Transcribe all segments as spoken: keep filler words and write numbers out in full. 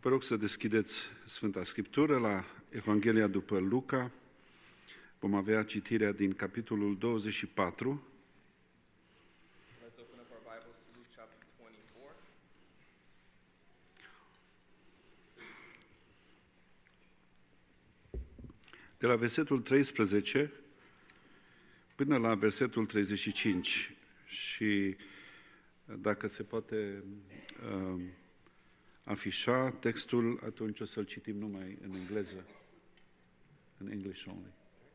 Vă rog să deschideți Sfânta Scriptură la Evanghelia după Luca. Vom avea citirea din capitolul douăzeci și patru. Let's open up our Bibles to Luke chapter twenty-four. De la versetul treisprezece până la versetul treizeci și cinci. Și dacă se poate uh, afișa textul, atunci o să-l citim numai în engleză. In English only.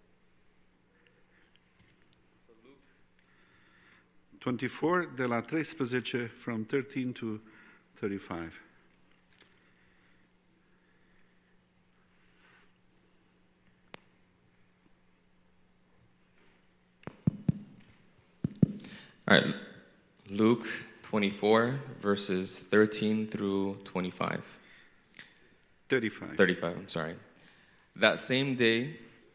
twenty-four, de la treisprezece, from thirteen to thirty-five. All right, Luke twenty-four, verses thirteen through twenty-five. thirty-five. thirty-five, I'm sorry. That same day,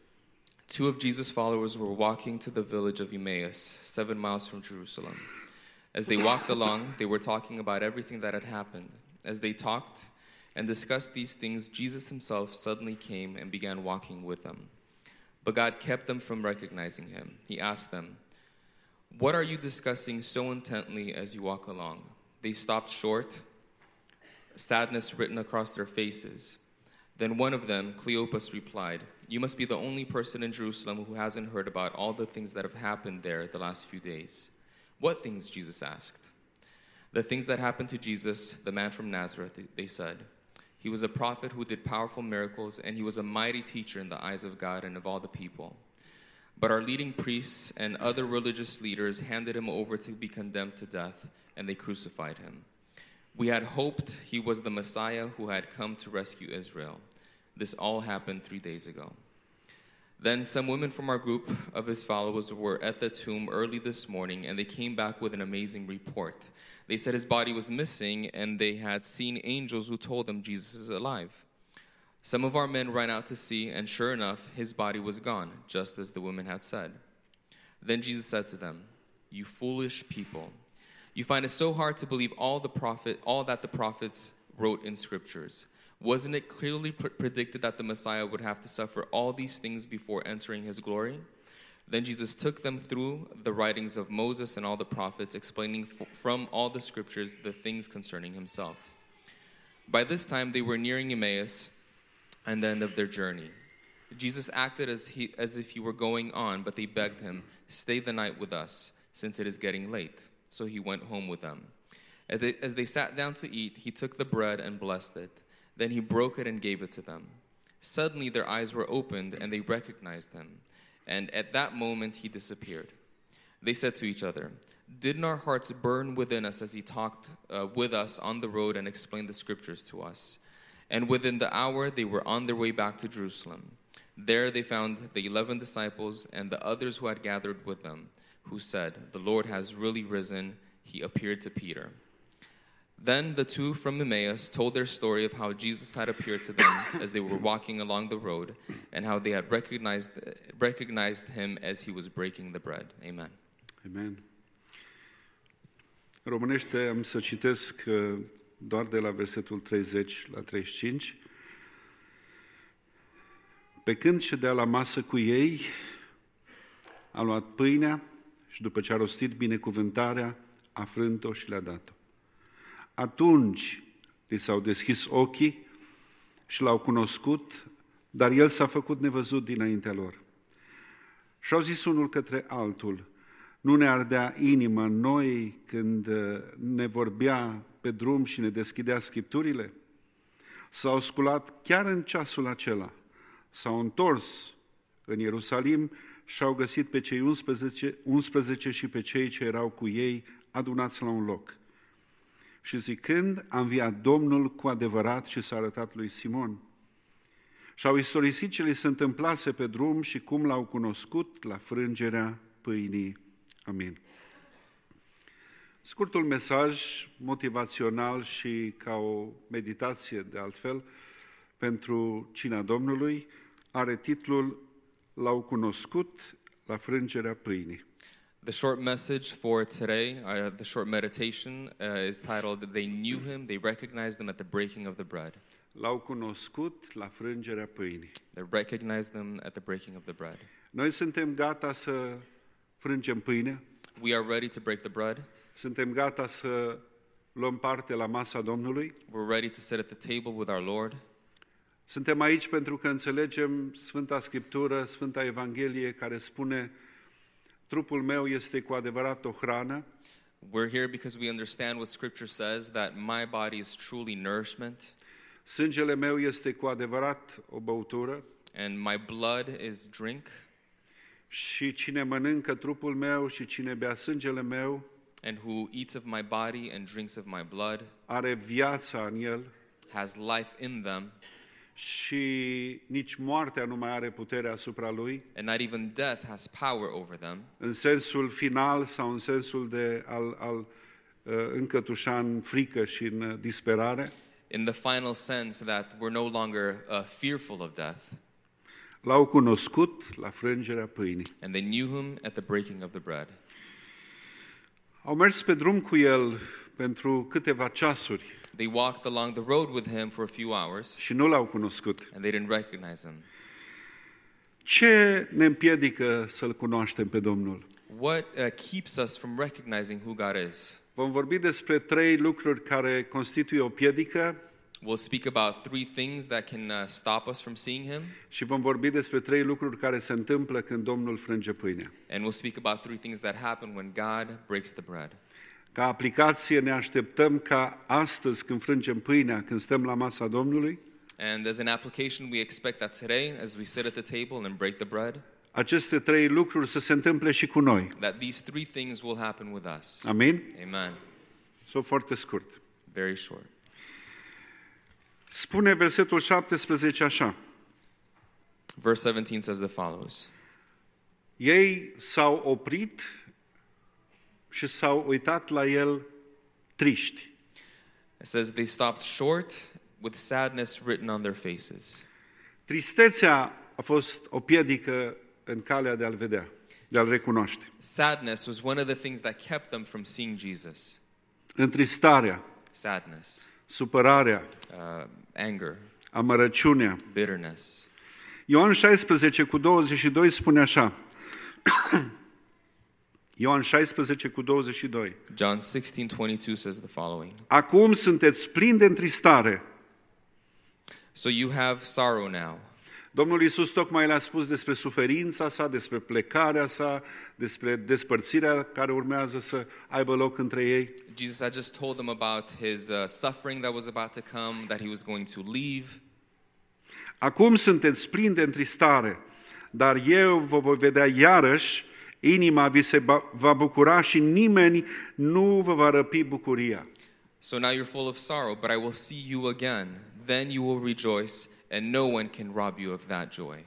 two of Jesus' followers were walking to the village of Emmaus, seven miles from Jerusalem. As they walked along, they were talking about everything that had happened. As they talked and discussed these things, Jesus himself suddenly came and began walking with them. But God kept them from recognizing him. He asked them, "What are you discussing so intently as you walk along?" They stopped short, sadness written across their faces. Then one of them, Cleopas, replied, "You must be the only person in Jerusalem who hasn't heard about all the things that have happened there the last few days." "What things?" Jesus asked. "The things that happened to Jesus, the man from Nazareth," they said. "He was a prophet who did powerful miracles, and he was a mighty teacher in the eyes of God and of all the people. But our leading priests and other religious leaders handed him over to be condemned to death, and they crucified him. We had hoped he was the Messiah who had come to rescue Israel. This all happened three days ago." Then some women from our group of his followers were at the tomb early this morning, and they came back with an amazing report. They said his body was missing, and they had seen angels who told them Jesus is alive. Some of our men ran out to see, and sure enough, his body was gone, just as the women had said. Then Jesus said to them, "You foolish people, you find it so hard to believe all the prophet, all that the prophets wrote in scriptures. Wasn't it clearly pr- predicted that the Messiah would have to suffer all these things before entering his glory?" Then Jesus took them through the writings of Moses and all the prophets, explaining f- from all the scriptures the things concerning himself. By this time they were nearing Emmaus and the end of their journey. Jesus acted as, he, as if he were going on, but they begged him, "Stay the night with us, since it is getting late." So he went home with them. As they, as they sat down to eat, he took the bread and blessed it. Then he broke it and gave it to them. Suddenly their eyes were opened, and they recognized him. And at that moment he disappeared. They said to each other, "Didn't our hearts burn within us as he talked uh, with us on the road and explained the scriptures to us?" And within the hour they were on their way back to Jerusalem. There they found the eleven disciples and the others who had gathered with them, who said, "The Lord has really risen. He appeared to Peter." Then the two from Emmaus told their story of how Jesus had appeared to them as they were walking along the road, and how they had recognized, recognized him as he was breaking the bread. Amen. Amen. Românește am să citesc uh, doar de la versetul treizeci la treizeci și cinci. Pe când ședea la masă cu ei, a luat pâinea și după ce a rostit binecuvântarea, a frânt-o și le-a dat-o. Atunci li s-au deschis ochii și l-au cunoscut, dar el s-a făcut nevăzut dinaintea lor. Și-au zis unul către altul, "Nu ne ardea inima în noi când ne vorbea pe drum și ne deschidea Scripturile?" S-au sculat chiar în ceasul acela, s-au întors în Ierusalim și au găsit pe cei unsprezece, unsprezece și pe cei ce erau cu ei adunați la un loc. Și zicând, a înviat Domnul cu adevărat și s-a arătat lui Simon. Și-au istorisit ce li se întâmplase pe drum și cum l-au cunoscut la frângerea pâinii. Amin. Scurtul mesaj motivațional și ca o meditație de altfel pentru cina Domnului are titlul "L-au cunoscut la frângerea pâinii". The short message for today, uh, the short meditation, uh, is titled, "They knew him, they recognized him at the breaking of the bread." L-au cunoscut la frângerea pâinii. They recognized them at the breaking of the bread. Noi suntem gata să frângem pâine, We are ready to break the bread. suntem gata să luăm parte la masa Domnului. We're ready to sit at the table with our Lord. Suntem aici pentru că înțelegem Sfânta Scriptură, Sfânta Evanghelie, care spune: trupul meu este cu adevărat o hrană, We're here because we understand what Scripture says, that my body is truly nourishment, sângele meu este cu adevărat o băutură and my blood is drink. și cine mănâncă trupul meu și cine bea sângele meu And who eats of my body and drinks of my blood are viața în el has life in them, și nici moartea nu mai are putere asupra lui, and not even death has power over them, în sensul final sau în sensul de al, al uh, încătușa în frică și în uh, disperare. in the final sense that we're no longer uh, fearful of death. L-au cunoscut la frângerea pâinii. And they knew him at the breaking of the bread. Au mers pe drum cu el pentru câteva ceasuri They walked along the road with him for a few hours, și nu l-au cunoscut. and they didn't recognize him. Ce ne împiedică să-L cunoaștem pe Domnul? What uh, keeps us from recognizing who God is? Vom vorbi despre trei lucruri care constituie o piedică We'll speak about three things that can uh, stop us from seeing him, și vom vorbi despre trei lucruri care se întâmplă când Domnul frânge pâinea. and we'll speak about three things that happen when God breaks the bread. Ca aplicație ne așteptăm ca astăzi, când frângem pâinea, când stăm la masa Domnului, And as an application, we expect that today, as we sit at the table and break the bread, aceste trei lucruri să se întâmple și cu noi. that these three things will happen with us. Amin? Amen. Sau foarte scurt. Very short. Spune versetul șaptesprezece așa: Verse seventeen says the follows. ei s-au oprit și s-au uitat la el triști. It says they stopped short with sadness written on their faces. Tristețea a fost o piedică în calea de a-L vedea, de a-L recunoaște. Sadness was one of the things that kept them from seeing Jesus. Întristarea, Sadness, supărarea, uh, anger, amărăciunea. bitterness. Ioan șaisprezece cu douăzeci și doi spune așa. Ioan șaisprezece cu douăzeci și doi. John sixteen twenty-two says the following. Acum sunteți plini de întristare. So you have sorrow now. Domnul Iisus tocmai le-a spus despre suferința sa, despre plecarea sa, despre despărțirea care urmează să aibă loc între ei. Jesus had just told them about his uh, suffering that was about to come, that he was going to leave. Acum sunteți plini de întristare, dar eu vă voi vedea iarăși, inima vi se va bucura și nimeni nu vă va răpi bucuria. So now you're full of sorrow, but I will see you again. Then you will rejoice, and no one can rob you of that joy.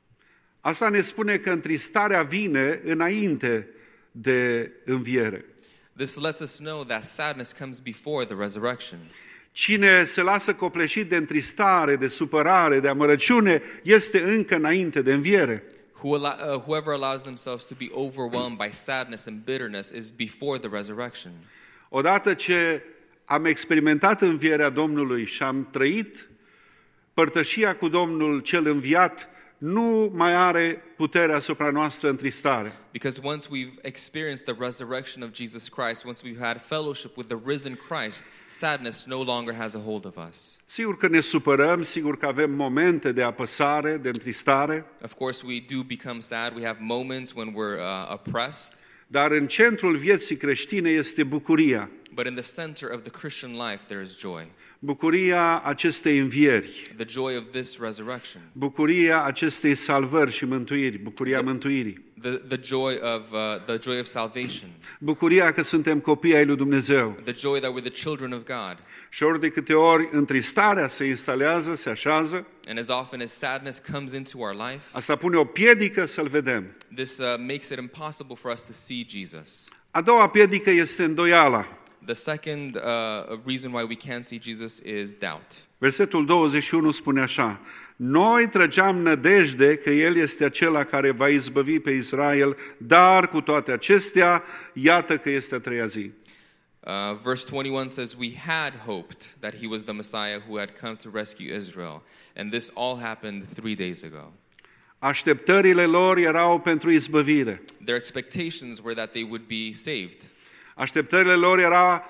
Asta ne spune că întristarea vine înainte de înviere. This lets us know that sadness comes before the resurrection. Cine se lasă copleșit de întristare, de supărare, de amărăciune, este încă înainte de înviere. Who allow, uh, whoever allows themselves to be overwhelmed by sadness and bitterness is before the resurrection. Odată ce am experimentat învierea Domnului și am trăit părtășia cu Domnul cel înviat, nu mai are putere asupra noastră întristare. Because once we've experienced the resurrection of Jesus Christ, once we've had fellowship with the risen Christ, sadness no longer has a hold of us. Sigur că ne supărăm, sigur că avem momente de apăsare, de întristare, Of course, we do become sad. We have moments when we're uh, oppressed. dar în centrul vieții creștine este bucuria. But in the center of the Christian life, there is joy. Bucuria acestei învieri, The joy of this resurrection. bucuria acestei salvări și mântuiri, bucuria mântuirii, The, the joy of uh, the joy of salvation. bucuria că suntem copii ai lui Dumnezeu. The joy that we're the children of God. Și ori de câte ori întristarea se instalează, se așează, And as often as sadness comes into our life, asta pune o piedică să-L vedem. this uh, makes it impossible for us to see Jesus. A doua piedică este îndoiala. The second uh, reason why we can't see Jesus is doubt. Versetul douăzeci și unu spune așa: noi trăgeam nădejde că El este acela care va izbăvi pe Israel, dar cu toate acestea, iată că este a treia zi. Uh, verse twenty-one says, "We had hoped that he was the Messiah who had come to rescue Israel, and this all happened three days ago." Așteptările lor erau pentru izbăvire. Their expectations were that they would be saved. Așteptările lor era,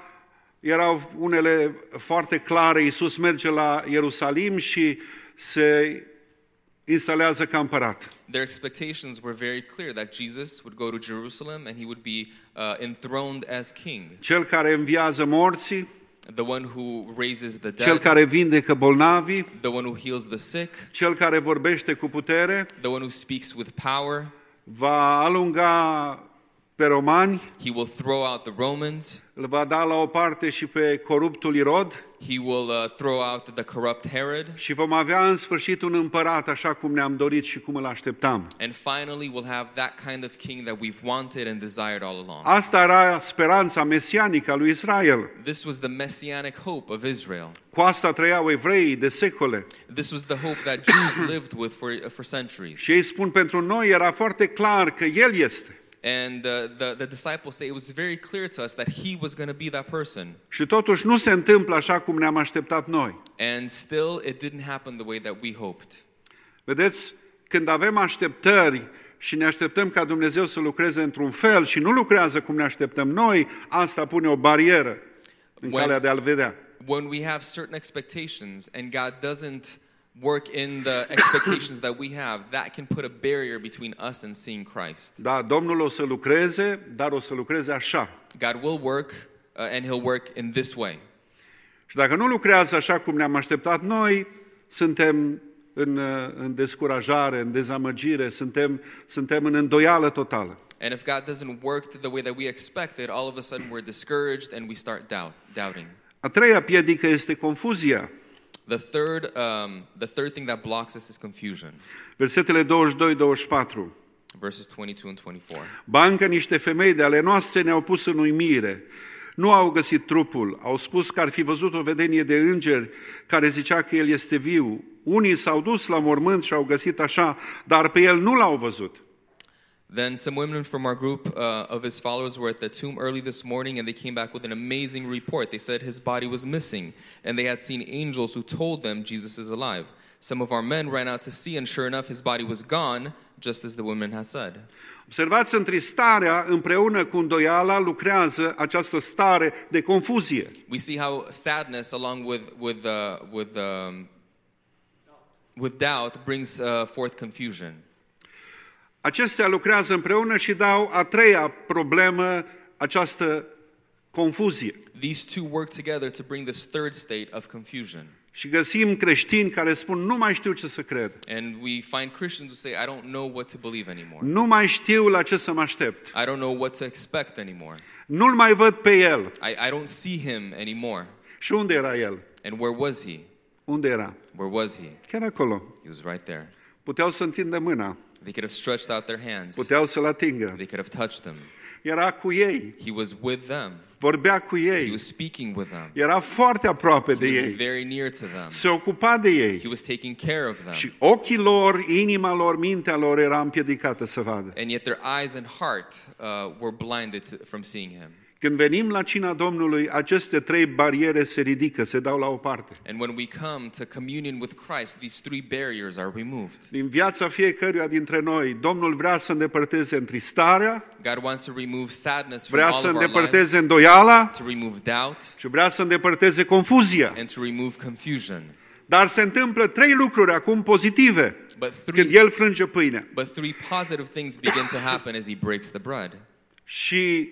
erau unele foarte clare. Iisus merge la Ierusalim și se instalează ca împărat. Their expectations were very clear that Jesus would go to Jerusalem and he would be uh, enthroned as king. Cel care înviază morții, The one who raises the cel dead, care vindecă bolnavii, the one who heals the sick, cel care vorbește cu putere, the one who speaks with power. va alunga pe romani, He will throw out the Romans. îl va da la o parte și pe coruptul Irod He will uh, throw out the corrupt Herod. și vom avea în sfârșit un împărat așa cum ne-am dorit și cum îl așteptam. And finally, we'll have that kind of king that we've wanted and desired all along. Asta era speranța mesianică a lui Israel. This was the messianic hope of Israel. Cu asta trăiau evreii de secole. This was the hope that Jews lived with for, for centuries. Și ei spun, pentru noi era foarte clar că El este. And uh, the, the disciples say it was very clear to us that he was going to be that person. Și totuși nu se întâmplă așa cum ne-am așteptat noi. And still, it didn't happen the way that we hoped. Vedeți, când avem așteptări și ne așteptăm ca Dumnezeu să lucreze într-un fel și nu lucrează cum ne așteptăm noi, asta pune o barieră în When- calea de a-L vedea. When we have certain expectations and God doesn't work in the expectations that we have, that can put a barrier between us and seeing Christ. Da, Domnul o să lucreze, dar o să lucreze așa. God will work uh, and he'll work in this way. Și dacă nu lucrează așa cum ne-am așteptat noi, suntem în, în descurajare, în dezamăgire, suntem, suntem în îndoială totală. And if God doesn't work the way that we expected, all of a sudden we're discouraged and we start doubt, doubting. A treia piedică este confuzia. The third, um, the third thing that blocks us is confusion. Versetele douăzeci și doi douăzeci și patru. Verses twenty-two and twenty-four. Ba încă niște femei de ale noastre ne-au pus în uimire. Nu au găsit trupul, au spus că ar fi văzut o vedenie de îngeri care zicea că el este viu. Unii s-au dus la mormânt și au găsit așa, dar pe el nu l-au văzut. Then some women from our group uh, of his followers were at the tomb early this morning, and they came back with an amazing report. They said his body was missing, and they had seen angels who told them Jesus is alive. Some of our men ran out to see, and sure enough, his body was gone, just as the women had said. Observați, întristarea împreună cu îndoiala lucrează această stare de confuzie. We see how sadness, along with with uh, with um, with doubt, brings uh, forth confusion. Acestea lucrează împreună și dau a treia problemă, această confuzie. These two work together to bring this third state of confusion. Și găsim creștini care spun, nu mai știu ce să cred. And we find Christians who say, I don't know what to believe anymore. Nu mai știu la ce să mă aștept. I don't know what to expect anymore. Nu-l mai văd pe el. I, I don't see him anymore. Și unde era el? And where was he? Unde era? Where was he? Chiar acolo. He was right there. Puteau să întindă mâna. They could have stretched out their hands. Puteau să-l atingă. They could have touched him. Era cu ei. He was with them. Vorbea cu He ei. was speaking with them. Era foarte aproape He de was ei. very near to them. Se ocupa de ei. He was taking care of them. Și ochii lor, inima lor, mintea lor era împiedicată să vadă. And yet their eyes and heart uh, were blinded to, from seeing him. Când venim la cina Domnului, aceste trei bariere se ridică, se dau la o parte. And when we come to communion with Christ, these three barriers are removed. Din viața fiecăruia dintre noi, Domnul vrea să îndepărteze întristarea, God wants to remove sadness from vrea all să of our lives, îndepărteze îndoiala to remove doubt, și vrea să îndepărteze confuzia. and to remove confusion. Dar se întâmplă trei lucruri acum pozitive But când three, El frânge pâinea. but three positive things begin to happen as he breaks the bread. Și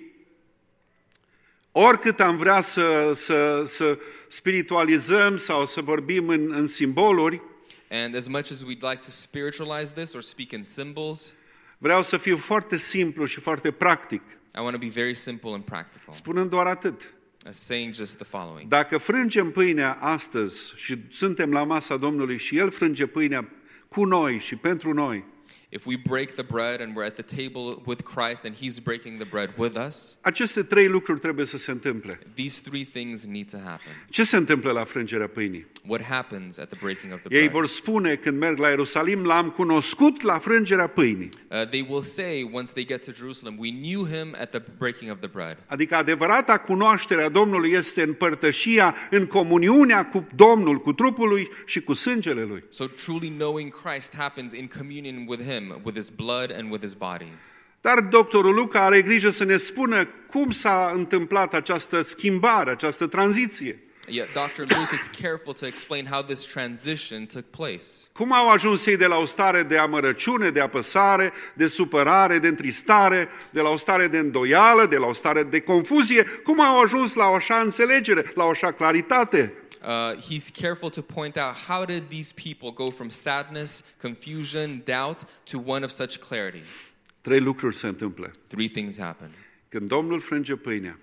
oricât am vrea să, să, să spiritualizăm sau să vorbim în, în simboluri, And as much as we'd like to spiritualize this or speak in symbols, vreau să fiu foarte simplu și foarte practic, I want to be very simple and practical. spunând doar atât. As saying just the following. Dacă frângem pâinea astăzi și suntem la masa Domnului și El frânge pâinea cu noi și pentru noi, If we break the bread and we're at the table with Christ and he's breaking the bread with us, Aceste trei lucruri trebuie să se întâmple. these three things need to happen. Ce se întâmplă la frângerea pâinii? What happens at the breaking of the Ei bread? vor spune când merg la Ierusalim, l-am cunoscut la frângerea pâinii. Uh, they will say once they get to Jerusalem, we knew him at the breaking of the bread. Adică adevărata cunoaștere a Domnului este în părtășia, în comuniunea cu Domnul, cu trupul lui și cu sângele lui. So truly knowing Christ happens in communion with him, with his blood and with his body. Dar doctorul Luca are grijă să ne spună cum s-a întâmplat această schimbare, această tranziție. Yet Doctor Luke is careful to explain how this transition took place. Cum au ajuns ei de la o stare de amărăciune, de apăsare, de supărare, de întristare, de la o stare de îndoială, de la o stare de confuzie, cum au ajuns la o așa înțelegere, la o așa claritate? Uh, he's careful to point out how did these people go from sadness, confusion, doubt to one of such clarity. Trei lucruri se întâmplă. Three things happen. Când Domnul frânge pâinea,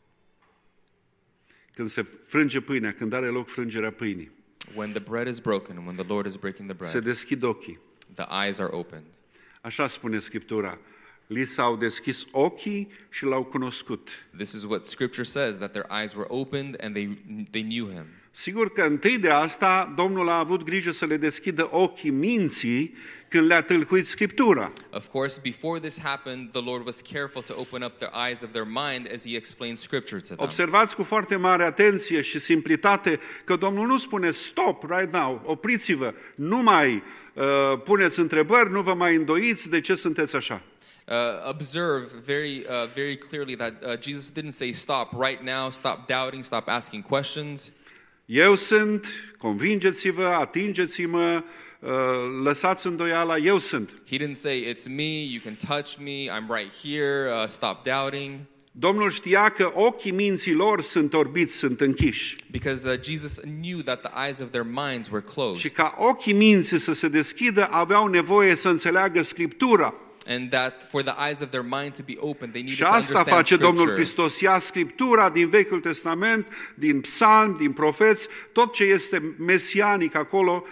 când se frânge pâinea, când are loc frângerea pâinii, When the bread is broken and when the Lord is breaking the se bread, deschid ochii. the eyes are opened. Așa spune Scriptura. Li s-au deschis ochii și l-au cunoscut. This is what Scripture says, that their eyes were opened and they they knew him. Sigur că întâi de asta Domnul a avut grijă să le deschidă ochii minții când le-a tâlcuit Scriptura. Of course, before this happened, the Lord was careful to open up their eyes of their mind as he explained Scripture to them. Observați cu foarte mare atenție și simplitate că Domnul nu spune stop right now, opriți-vă, nu mai uh, puneți întrebări, nu vă mai îndoiți de ce sunteți așa. Uh, observe very, uh, very clearly that uh, Jesus didn't say stop right now, stop doubting, stop asking questions. Eu sunt, convingeți-vă, atingeți-mă, uh, lăsați îndoiala, eu sunt. He didn't say it's me, you can touch me, I'm right here, uh, stop doubting. Domnul știa că ochii minții lor sunt orbiți, sunt închiși. Because uh, Jesus knew that the eyes of their minds were Și closed. ca ochii minții să se deschidă, aveau nevoie să înțeleagă Scriptura. And that for the eyes of their mind to be open, they needed Și to asta understand face Domnul Scripture. Hristos. Ia Scriptura din Vechiul Testament, din Psalm, din profeți, tot ce este mesianic acolo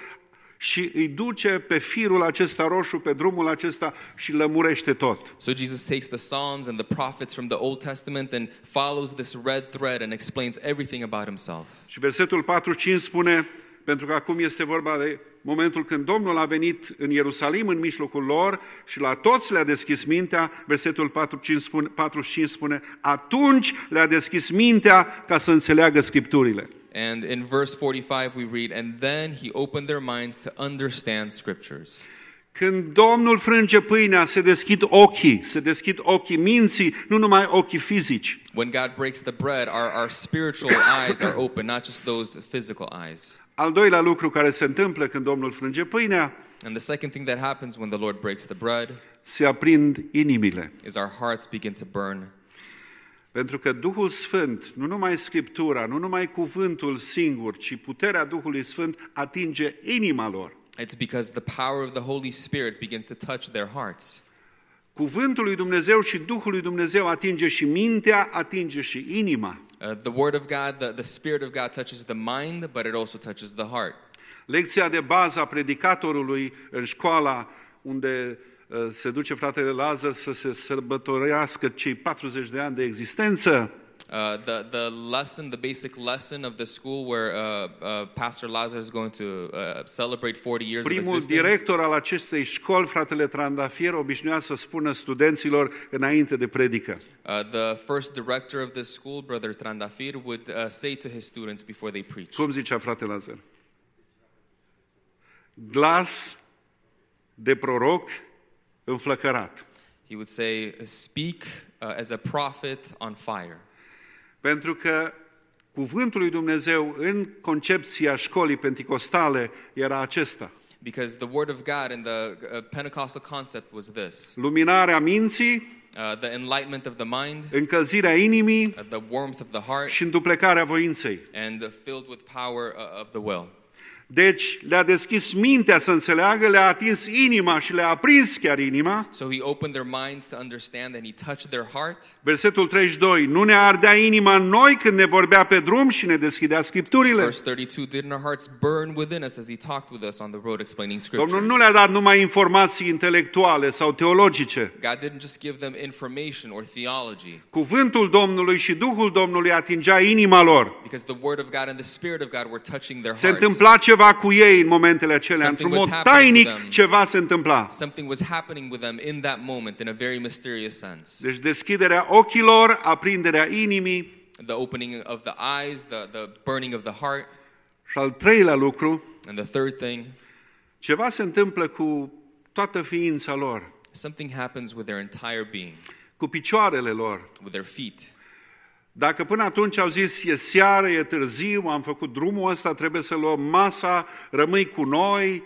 și îi duce pe firul acesta roșu, pe drumul acesta și lămurește tot. So Jesus takes the Psalms and the prophets from the Old Testament and follows this red thread and explains everything about himself. Și versetul patruzeci și cinci spune, pentru că acum este vorba de momentul când Domnul a venit în Ierusalim, în mijlocul lor, și la toți le-a deschis mintea, versetul patruzeci și cinci spune, patruzeci și cinci spune, atunci le-a deschis mintea ca să înțeleagă Scripturile. And in verse forty-five we read, and then he opened their minds to understand Scriptures. Când Domnul frânge pâinea, se deschid ochii, se deschid ochii minții, nu numai ochii fizici. When God breaks the bread, our, our spiritual eyes are open, not just those physical eyes. Al doilea lucru care se întâmplă când Domnul frânge pâinea, And the second thing that happens when the Lord breaks the bread se aprind inimile. is our hearts begin to burn. Pentru că Duhul Sfânt, nu numai Scriptura, nu numai cuvântul singur, ci puterea Duhului Sfânt atinge inima lor. It's because the power of the Holy Spirit begins to touch their hearts. Cuvântul lui Dumnezeu și Duhul lui Dumnezeu atinge și mintea, atinge și inima. Uh, the Word of God, the, the Spirit of God touches the mind, but it also touches the heart. Lecția de bază a predicatorului în școala unde uh, se duce fratele Lazar să se sărbătorească cei patruzeci de ani de existență, Uh, the, the lesson, the basic lesson of the school where uh, uh, Pastor Lazar is going to uh, celebrate forty years of primul existence. director al acestei școli, fratele Trandafier, obișnuia să spună studenților înainte de predică: Uh, the first director of this school, Brother Trandafir, would uh, say to his students before they preached. cum zicea fratele Lazar? Glas de proroc înflăcărat. He would say, speak uh, as a prophet on fire. Pentru că cuvântul lui Dumnezeu în concepția școlii penticostale era acesta: Because the word of God in the uh, Pentecostal concept was this. luminarea minții, Uh, the enlightenment of the mind, încălzirea inimii uh, the warmth of the heart, și înduplecarea voinței. and uh, filled with power uh, of the will. Deci le-a deschis mintea să înțeleagă, le-a atins inima și le-a aprins chiar inima. So he opened their minds to understand and he touched their heart. Versetul treizeci și doi. Nu ne ardea inima în noi când ne vorbea pe drum și ne deschidea Scripturile. Verse thirty-two, didn't our hearts burn within us as he talked with us on the road explaining scriptures? Domnul nu le-a dat numai informații intelectuale sau teologice. God didn't just give them information or theology. Cuvântul Domnului și Duhul Domnului atingea inima lor. Because the word of God and the Spirit of God were touching their Se hearts. întâmpla ceva cu ei în momentele acelea, într-un mod tainic ceva se întâmpla. Something was happening with them in that moment in a very mysterious sense. Deci deschiderea ochilor, aprinderea inimii. The opening of the eyes, the, the burning of the heart. Și al treilea lucru, and the third thing, ceva se întâmplă cu toată ființa lor. Something happens with their entire being. Cu picioarele lor. With their feet. Dacă până atunci au zis, e seară, e târziu, am făcut drumul ăsta, trebuie să luăm masa, rămâi cu noi,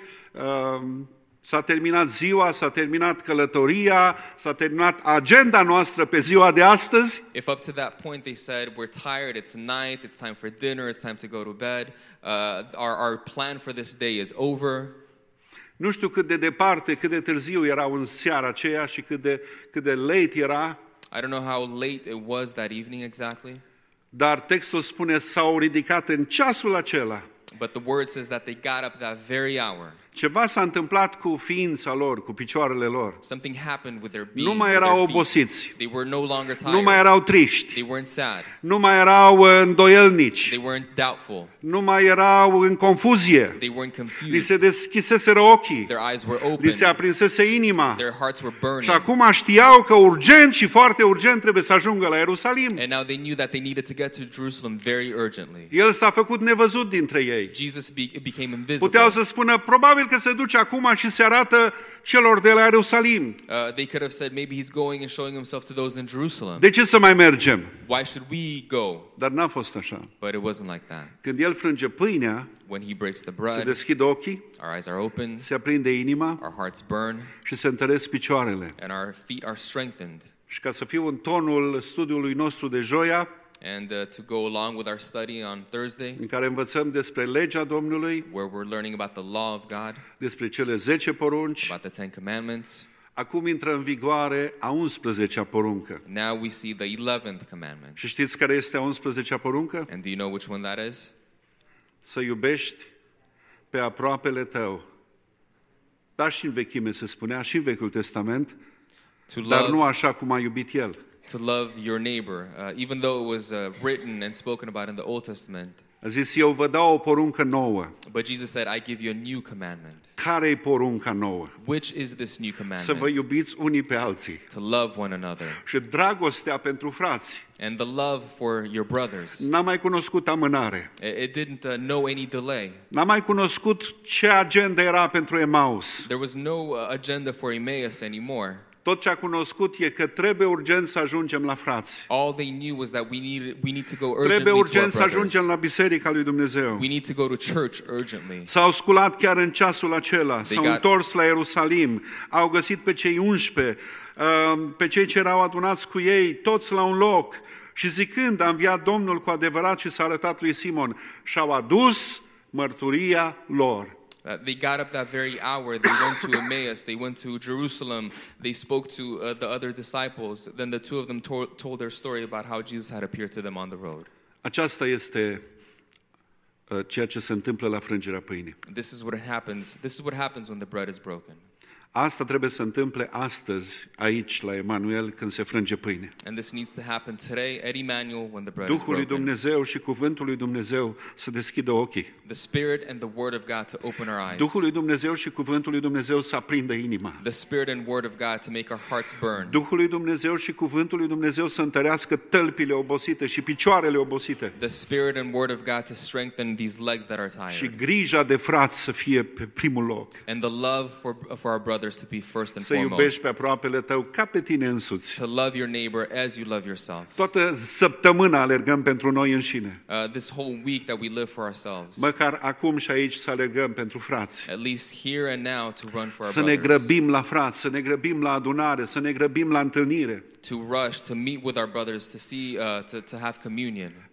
s-a terminat ziua, s-a terminat călătoria, s-a terminat agenda noastră pe ziua de astăzi. If up to that point they said, we're tired, it's night, it's time for dinner, it's time to go to bed, uh, our, our plan for this day is over. Nu știu cât de departe, cât de târziu erau în seara aceea și cât de, cât de late era. I don't know how late it was that evening exactly. Dar textul spune, s-au ridicat în ceasul acela. But the word says that they got up that very hour. Ceva s-a întâmplat cu ființa lor, cu picioarele lor. Something happened with their being. Nu mai erau obosiți. They were no longer tired. Nu mai erau triști. They weren't sad. Nu mai erau îndoielnici. They weren't doubtful. Nu mai erau în confuzie. They weren't confused. Li se deschiseseră ochii. Their eyes were open. Li se aprinsese inima. Their hearts were burning. Și acum știau că urgent și foarte urgent trebuie să ajungă la Ierusalim. And now they knew that they needed to get to Jerusalem very urgently. El s-a făcut nevăzut dintre ei. Jesus be- became invisible. Puteau să spună, probabil că se duce acum și se arată celor de la Ierusalim. Uh, they could have said maybe he's going and showing himself to those in Jerusalem. De ce să mai mergem? Why should we go? Dar n-a fost așa. But it wasn't like that. Când el frânge pâinea, When he breaks the se bread, deschid ochii, our eyes are open, se aprinde inima our hearts burn, și se întăresc picioarele. and our feet are strengthened. Și ca să fiu în tonul studiului nostru de joia, And uh, to go along with our study on Thursday, în care învățăm despre legea Domnului, where we're learning about the law of God, despre cele zece porunci, about the Ten Commandments, acum intră în vigoare a unsprezecea poruncă. now we see the eleventh commandment. Și știți care este a unsprezecea poruncă? And do you know which one that is? Să iubești pe aproapele tău. Dar și în vechime se spunea, și în Vechiul Testament, To dar nu love, așa cum a iubit el. to love your neighbor, uh, even though it was uh, written and spoken about in the Old Testament. A zis, eu vă dau o poruncă nouă. But Jesus said, I give you a new commandment. Care-i porunca nouă? Which is this new Să vă commandment? iubiți unii pe alții. To love one another. Și dragostea pentru frați And the love for your brothers. n-a mai cunoscut amânare. It it didn't uh, know any delay. N-a mai cunoscut ce agenda era pentru Emaus. There was no uh, agenda for Emmaus anymore. Tot ce a cunoscut e că trebuie urgent să ajungem la frați. All they knew was that we need we need to go urgently Trebuie to our urgent să brothers. ajungem la biserica lui Dumnezeu. We need to go to church urgently. S-au sculat chiar în ceasul acela, s-au got- întors la Ierusalim, au găsit pe cei unsprezece, pe cei ce erau adunați cu ei, toți la un loc. Și zicând, a înviat Domnul cu adevărat și s-a arătat lui Simon. Și-au adus mărturia lor. Uh, they got up that very hour. They went to Emmaus. They went to Jerusalem. They spoke to uh, the other disciples. Then the two of them to- told their story about how Jesus had appeared to them on the road. Aceasta este uh, ceea ce se întâmplă la frângerea pâinii. This is what happens. This is what happens when the bread is broken. Asta trebuie să întâmple astăzi, aici, la Emanuel, când se frânge pâine. And this needs to happen today at Emmanuel when the bread Duhul lui is broken. Dumnezeu și cuvântul lui Dumnezeu să deschidă ochii. The Spirit and the Word of God to open our eyes. Duhul lui Dumnezeu și cuvântul lui Dumnezeu să aprindă inima. The Spirit and Word of God to make our hearts burn. Duhul lui Dumnezeu și cuvântul lui Dumnezeu să întărească tălpile obosite și picioarele obosite. The Spirit and Word of God to strengthen these legs that are Și tired. grija de frați să fie pe primul loc. And the love for, for our brothers to be first and Să iubești foremost. pe aproapele tău ca pe tine însuți. To love your neighbor as you love yourself. Toată săptămâna alergăm pentru noi înșine. Uh, this whole week that we live for ourselves. Măcar acum și aici să alergăm pentru frați. At least here and now to run for our Să ne brothers. grăbim la frați, să ne grăbim la adunare, să ne grăbim la întâlnire. To rush, to meet with our brothers, to see, uh, to, to have communion.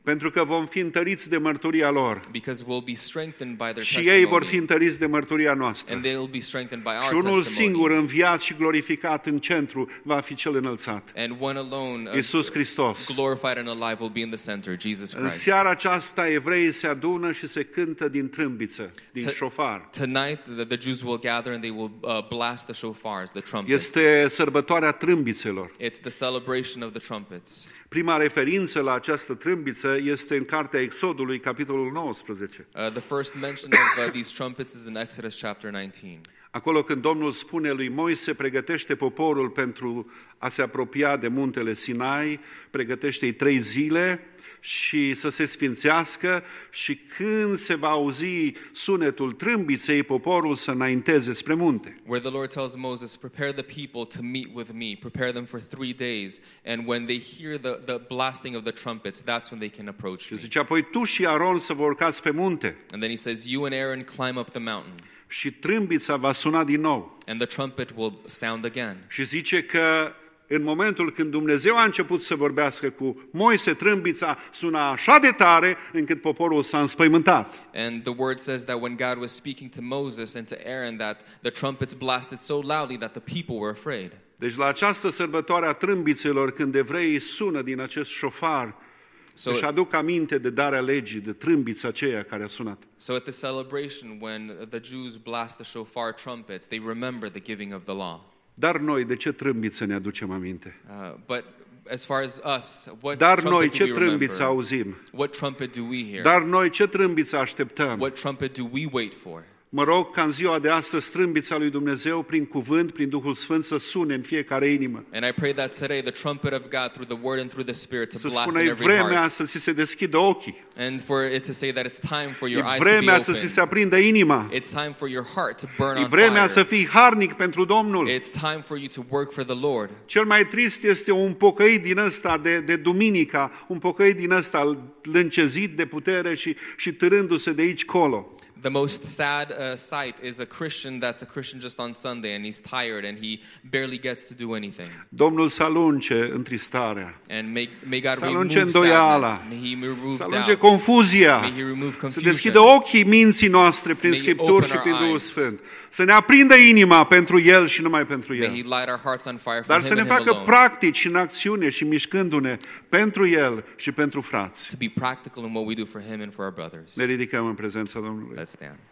Pentru că vom fi întăriți de mărturia lor. Because we'll be strengthened by their Și testimony. ei vor fi întăriți de mărturia noastră. And they'll be strengthened by our Și unul testimony. singur, înviat și glorificat în centru, va fi cel înălțat. And one alone, uh, Iisus Hristos. glorified and alive, will be in the center, Jesus În Christ. seara aceasta, evreii se adună și se cântă din trâmbiță, din T- șofar. Tonight, the, the Jews will gather and they will uh, blast the shofars, the trumpets. Este sărbătoarea trâmbițelor. It's the celebration of the trumpets. Prima referință la această trâmbiță este în cartea Exodului, capitolul nouăsprezece. Uh, the first mention of uh, these trumpets is in Exodus chapter nineteen. Acolo când Domnul spune lui Moise, pregătește poporul pentru a se apropia de muntele Sinai, pregătește-i trei zile și să se sfințească și când se va auzi sunetul trâmbiței, poporul să înainteze spre munte. Where the Lord tells Moses, prepare the people to meet with me, prepare them for three days, and when they hear the, the blasting of the trumpets, that's when they can approach Și me. zice, apoi tu și Aron să vă urcați pe munte And then he says, you and Aaron climb up the mountain, și trâmbița va suna din nou. and the trumpet will sound again. Și zice că în momentul când Dumnezeu a început să vorbească cu Moise, trâmbița suna așa de tare încât poporul s-a înspăimântat. And the word says that when God was speaking to Moses and to Aaron, that the trumpets blasted so loudly that the people were afraid. Deci la această sărbătoare a trâmbițelor, când evreii sună din acest șofar, So, își aduc aminte de darea legii, de trâmbița aceea care a sunat. so at the celebration, when the Jews blast the shofar trumpets, they remember the giving of the law. Dar noi, de ce trâmbiță ne aducem aminte? Uh, but as far as us, what Dar trumpet noi, do ce we trâmbiță remember? auzim? What trumpet do we hear? Dar noi, ce trâmbiță așteptăm? What trumpet do we wait for? Mă rog ca în ziua de astăzi trâmbița lui Dumnezeu, prin cuvânt, prin Duhul Sfânt, să sune în fiecare inimă. And I pray that today the trumpet of God through the word and through the Spirit to Să blast in spună, e every vremea heart. să ți se deschidă ochii. And for it to say that it's time for your E eyes to be vremea să ți se open. aprindă inima. It's time for your heart to burn E on vremea să fire. fii harnic pentru Domnul. It's time for you to work for the Lord. Cel mai trist este un pocăit din ăsta de, de duminica, un pocăit din ăsta lâncezit de putere și, și târându-se de aici colo. The most sad uh, sight is a Christian that's a Christian just on Sunday and he's tired and he barely gets to do anything. Domnul să alunge întristarea, And may, may God să alunge remove îndoiala, sadness. May He remove să alunge doubt. confuzia, May He remove să confusion. deschidă ochii minții noastre prin May He Scripturi open și our prin Duhul eyes. Sfânt. Să ne aprindă inima pentru El și numai pentru May He El. light our hearts on fire for Dar Him să ne and Him facă alone. practici în acțiune și mișcându-ne pentru El și pentru frați. To be practical in what we do for Him and for our brothers. Ne ridicăm în prezența Domnului. Let's stand.